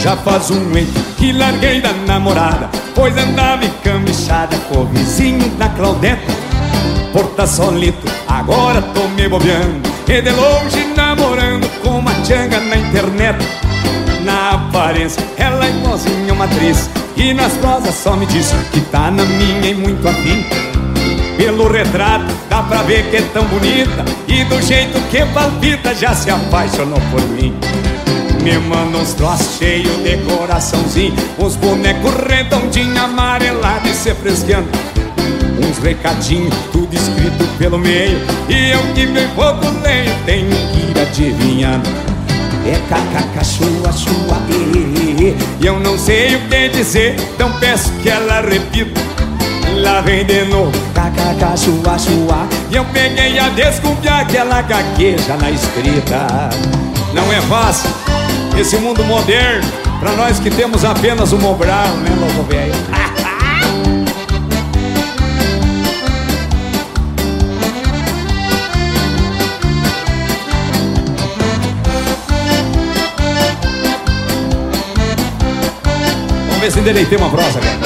Já faz um mês que larguei da namorada, pois andava encamichada com o vizinho da Claudeta. Porta solito, agora tô me bobeando, e de longe namorando com uma tchanga na internet. Na aparência ela é igualzinha uma atriz, e nas prosas só me diz que tá na minha e muito afim. Pelo retrato dá pra ver que é tão bonita, e do jeito que palpita já se apaixonou por mim. Me manda uns troços cheios de coraçãozinho, uns bonecos redondinhos, amarelados e se fresqueando, uns recadinhos, tudo escrito pelo meio, e eu que bem pouco leio tenho que ir adivinhando. É kkk, chua, chua, e eu não sei o que dizer, então peço que ela repita. Lá vem de novo, kkk, chua, chua, e eu peguei a desconfiar que ela gagueja na escrita. Não é fácil esse mundo moderno, pra nós que temos apenas o Mobral, né, louco velho? Vamos ver se endereitei uma prosa, cara.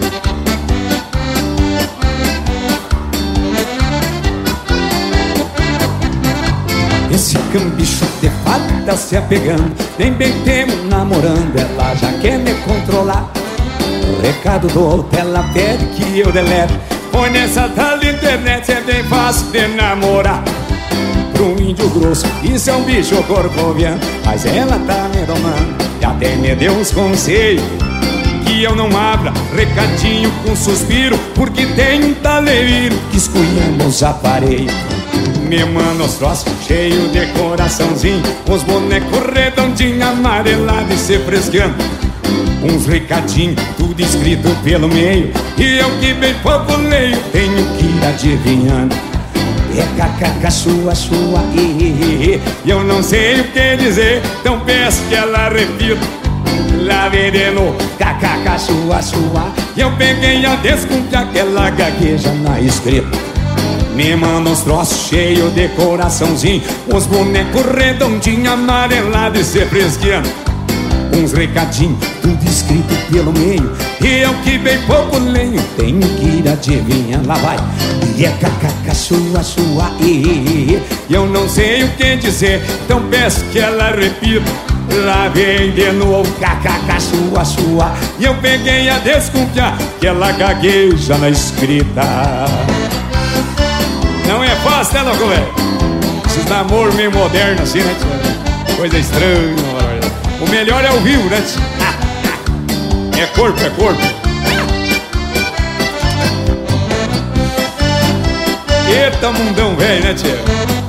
Esse cambicho de fada se apegando, nem bem temo namorando, ela já quer me controlar. O recado do outro ela pede que eu delete, pois nessa tal internet é bem fácil de namorar. Pro índio grosso isso é um bicho corcoviano, mas ela tá me domando e até me deu uns conselhos que eu não abra recadinho com suspiro, porque tem um taleiro que esculhamba os aparelhos. Me manda os troços cheios de coraçãozinho, uns bonecos redondinhos, amarelados e se fresqueando, uns recadinhos, tudo escrito pelo meio, e eu que bem pouco leio tenho que ir adivinhando. É kkk, chua, chua, e eu não sei o que dizer, então peço que ela repita. Lá vem de novo, kkk, chua, chua, e eu peguei a desconfiar que ela gagueja na escrita. Me manda uns troços cheios de coraçãozinho, uns bonecos redondinhos, amarelados e se fresqueando, uns recadinhos, tudo escrito pelo meio, e eu que bem pouco leio tenho que ir adivinhando. Lá vai. E é kkk, chua, chua, e eu não sei o que dizer, então peço que ela repita. Lá vem de novo, kkk, chua, chua, e eu peguei a desconfiar que ela gagueja na escrita. Não é fácil, né, louco, velho? Esses namoros meio modernos assim, né, tio? Coisa estranha, mano. O melhor é o vivo, né, tio? É corpo, é corpo. Eita mundão velho, né, tio?